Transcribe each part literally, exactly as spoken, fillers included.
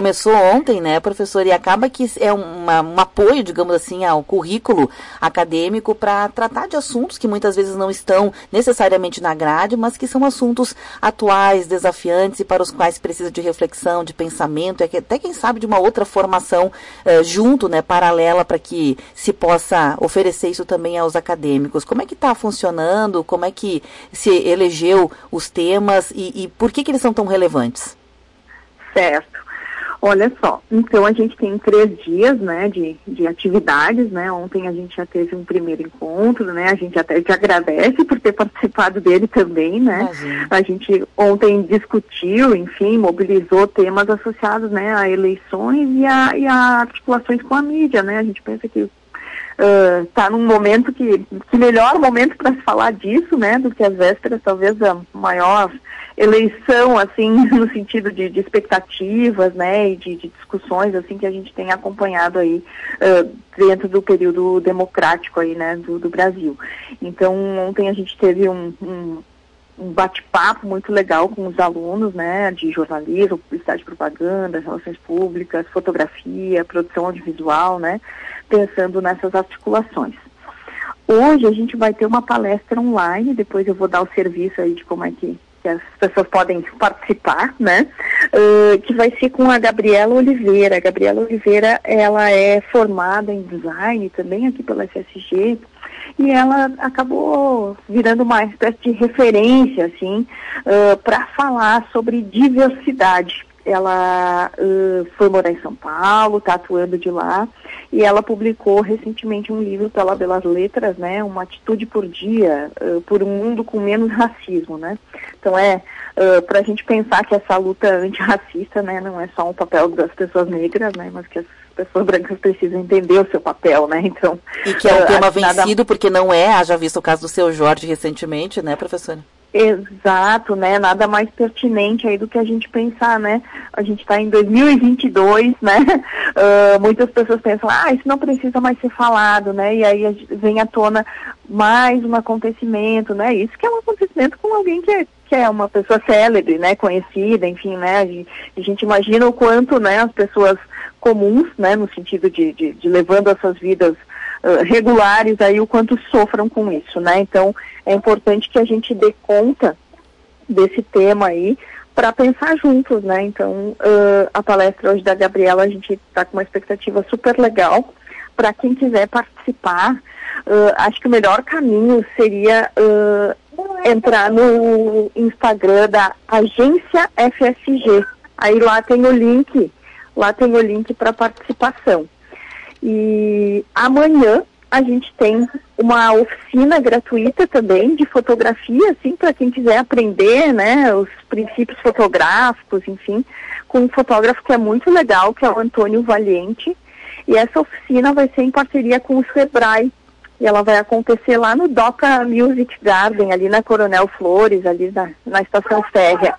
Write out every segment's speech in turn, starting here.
começou ontem, né, professor, e acaba que é uma, um apoio, digamos assim, ao currículo acadêmico para tratar de assuntos que muitas vezes não estão necessariamente na grade, mas que são assuntos atuais, desafiantes e para os quais precisa de reflexão, de pensamento, e até quem sabe de uma outra formação uh, junto, né, paralela, para que se possa oferecer isso também aos acadêmicos. Como é que está funcionando? Como é que se elegeu os temas e, e por que que eles são tão relevantes? Certo. Olha só, então a gente tem três dias, né, de, de atividades, né, ontem a gente já teve um primeiro encontro, né, a gente até te agradece por ter participado dele também, né, Imagina. A gente ontem discutiu, enfim, mobilizou temas associados, né, a eleições e a, e a articulações com a mídia, né, a gente pensa que está uh, num momento que, que melhor momento para se falar disso, né, do que as vésperas, talvez a maior eleição, assim, no sentido de, de expectativas, né, e de, de discussões, assim, que a gente tem acompanhado aí uh, dentro do período democrático aí, né, do, do Brasil. Então, ontem a gente teve um, um, um bate-papo muito legal com os alunos, né, de jornalismo, publicidade e propaganda, relações públicas, fotografia, produção audiovisual, né, pensando nessas articulações. Hoje a gente vai ter uma palestra online, depois eu vou dar o serviço aí de como é que, que as pessoas podem participar, né, uh, que vai ser com a Gabriela Oliveira. A Gabriela Oliveira, ela é formada em design também aqui pela F S G, e ela acabou virando uma espécie de referência, assim, uh, para falar sobre diversidade. Ela uh, foi morar em São Paulo, está atuando de lá, e ela publicou recentemente um livro pela Belas Letras, né, Uma Atitude por Dia, uh, por um mundo com menos racismo, né. Então é uh, para a gente pensar que essa luta antirracista, né, não é só um papel das pessoas negras, né, mas que as pessoas brancas precisam entender o seu papel, né, então... E que é um uh, tema vencido, nada... porque não é, haja visto o caso do seu Jorge recentemente, né, professora? Exato, né, nada mais pertinente aí do que a gente pensar, né, a gente está em dois mil e vinte e dois, né, uh, muitas pessoas pensam, ah, isso não precisa mais ser falado, né, e aí vem à tona mais um acontecimento, né, isso que é um acontecimento com alguém que é, que é uma pessoa célebre, né, conhecida, enfim, né, a gente, a gente imagina o quanto, né, as pessoas comuns, né, no sentido de, de, de levando as suas vidas Uh, regulares aí, o quanto sofram com isso, né? Então, é importante que a gente dê conta desse tema aí para pensar juntos, né? Então, uh, a palestra hoje da Gabriela, a gente está com uma expectativa super legal para quem quiser participar. Uh, acho que o melhor caminho seria uh, entrar no Instagram da Agência F S G. Aí lá tem o link, lá tem o link para participação. E amanhã a gente tem uma oficina gratuita também de fotografia, assim, para quem quiser aprender, né, os princípios fotográficos, enfim, com um fotógrafo que é muito legal, que é o Antônio Valiente. E essa oficina vai ser em parceria com o Sebrae. E ela vai acontecer lá no Doca Music Garden, ali na Coronel Flores, ali na, na Estação Férrea.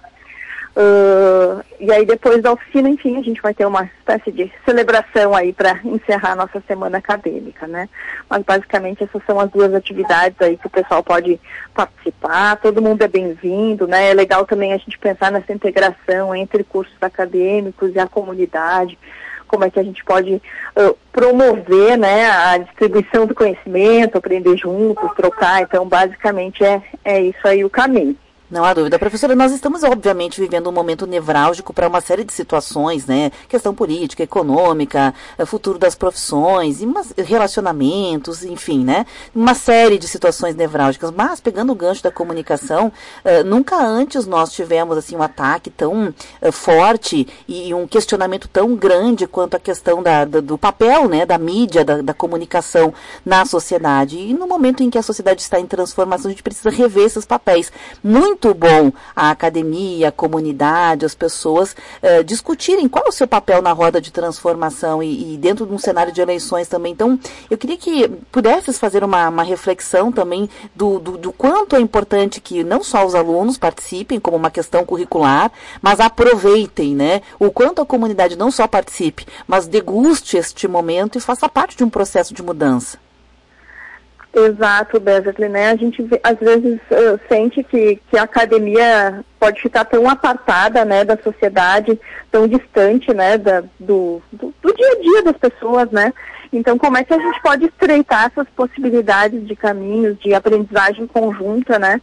Uh, e aí depois da oficina, enfim, a gente vai ter uma espécie de celebração aí para encerrar a nossa semana acadêmica, né? Mas basicamente essas são as duas atividades aí que o pessoal pode participar, todo mundo é bem-vindo, né? É legal também a gente pensar nessa integração entre cursos acadêmicos e a comunidade, como é que a gente pode uh, promover, né, a distribuição do conhecimento, aprender juntos, trocar. Então basicamente é, é isso aí o caminho. Não há dúvida. Professora, nós estamos, obviamente, vivendo um momento nevrálgico para uma série de situações, né? Questão política, econômica, futuro das profissões, e umas, relacionamentos, enfim, né? Uma série de situações nevrálgicas. Mas, pegando o gancho da comunicação, uh, nunca antes nós tivemos, assim, um ataque tão uh, forte e um questionamento tão grande quanto a questão da, da, do papel, né? Da mídia, da, da comunicação na sociedade. E no momento em que a sociedade está em transformação, a gente precisa rever esses papéis. Muito Muito bom a academia, a comunidade, as pessoas uh, discutirem qual é o seu papel na roda de transformação e, e dentro de um cenário de eleições também. Então, eu queria que pudesses fazer uma, uma reflexão também do, do, do quanto é importante que não só os alunos participem como uma questão curricular, mas aproveitem, né? O quanto a comunidade não só participe, mas deguste este momento e faça parte de um processo de mudança. Exato, Beverly, né? A gente às vezes uh, sente que, que a academia pode ficar tão apartada, né, da sociedade, tão distante, né, da, do, do, do dia a dia das pessoas, né? Então, como é que a gente pode estreitar essas possibilidades de caminhos, de aprendizagem conjunta, né?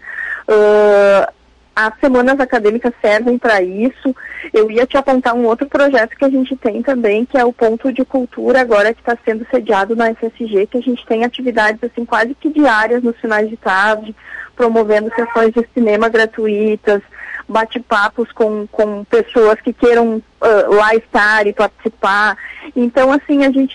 Uh, As semanas acadêmicas servem para isso. Eu ia te apontar um outro projeto que a gente tem também, que é o Ponto de Cultura, agora que está sendo sediado na F S G, que a gente tem atividades assim quase que diárias nos finais de tarde, promovendo sessões de cinema gratuitas, bate-papos com, com pessoas que queiram uh, lá estar e participar. Então, assim, a gente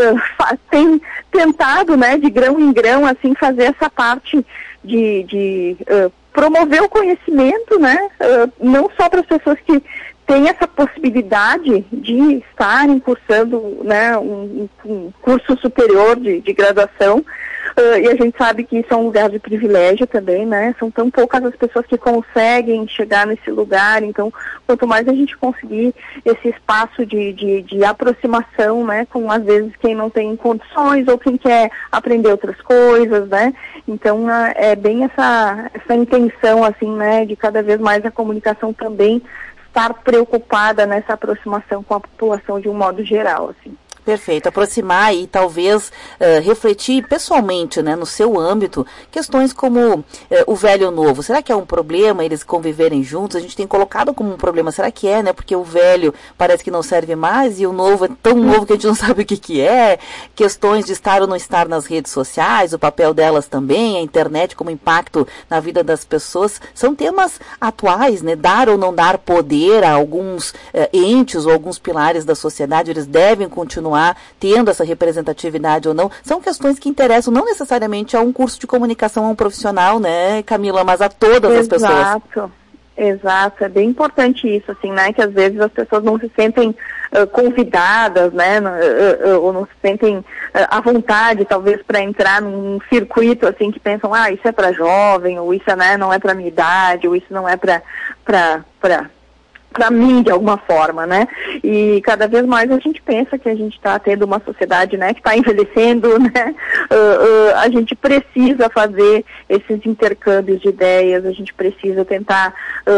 uh, tem tentado, né, de grão em grão, assim, fazer essa parte de... de uh, promover o conhecimento, né, uh, não só para as pessoas que têm essa possibilidade de estarem cursando, né, um, um curso superior de, de graduação, uh, e a gente sabe que isso é um lugar de privilégio também, né, são tão poucas as pessoas que conseguem chegar nesse lugar, então quanto mais a gente conseguir esse espaço de, de, de aproximação, né, com às vezes quem não tem condições ou quem quer aprender outras coisas, né, então é bem essa, essa intenção, assim, né, de cada vez mais a comunicação também estar preocupada nessa aproximação com a população de um modo geral, assim. Perfeito, aproximar e talvez uh, refletir pessoalmente, né, no seu âmbito, questões como uh, o velho e o novo. Será que é um problema eles conviverem juntos? A gente tem colocado como um problema, será que é, né? Porque o velho parece que não serve mais e o novo é tão novo que a gente não sabe o que que é. Questões de estar ou não estar nas redes sociais, o papel delas também, a internet como impacto na vida das pessoas, são temas atuais, né? Dar ou não dar poder a alguns uh, entes ou alguns pilares da sociedade, eles devem continuar tendo essa representatividade ou não, são questões que interessam não necessariamente a um curso de comunicação, a um profissional, né, Camila, mas a todas Exato. as pessoas. Exato, exato, é bem importante isso, assim, né, que às vezes as pessoas não se sentem uh, convidadas, né, uh, uh, ou não se sentem uh, à vontade, talvez, para entrar num circuito, assim, que pensam, ah, isso é para jovem, ou isso, né, não é para minha idade, ou isso não é para para para para mim, de alguma forma, né? E cada vez mais a gente pensa que a gente está tendo uma sociedade, né, que está envelhecendo, né? Uh, uh, a gente precisa fazer esses intercâmbios de ideias, a gente precisa tentar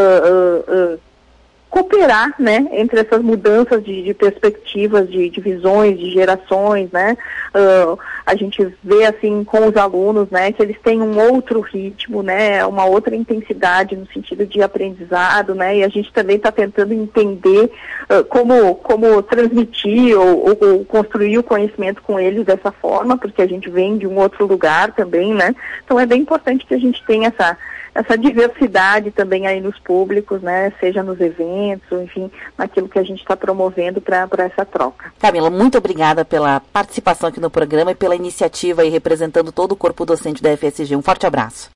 uh, uh, uh, cooperar, né, entre essas mudanças de, de perspectivas, de, de visões, de gerações, né, uh, a gente vê, assim, com os alunos, né, que eles têm um outro ritmo, né, uma outra intensidade no sentido de aprendizado, né, e a gente também está tentando entender uh, como, como transmitir ou, ou, ou construir o conhecimento com eles dessa forma, porque a gente vem de um outro lugar também, né, então é bem importante que a gente tenha essa essa diversidade também aí nos públicos, né, seja nos eventos, enfim, naquilo que a gente está promovendo para essa troca. Camila, muito obrigada pela participação aqui no programa e pela iniciativa aí representando todo o corpo docente da F S G. Um forte abraço.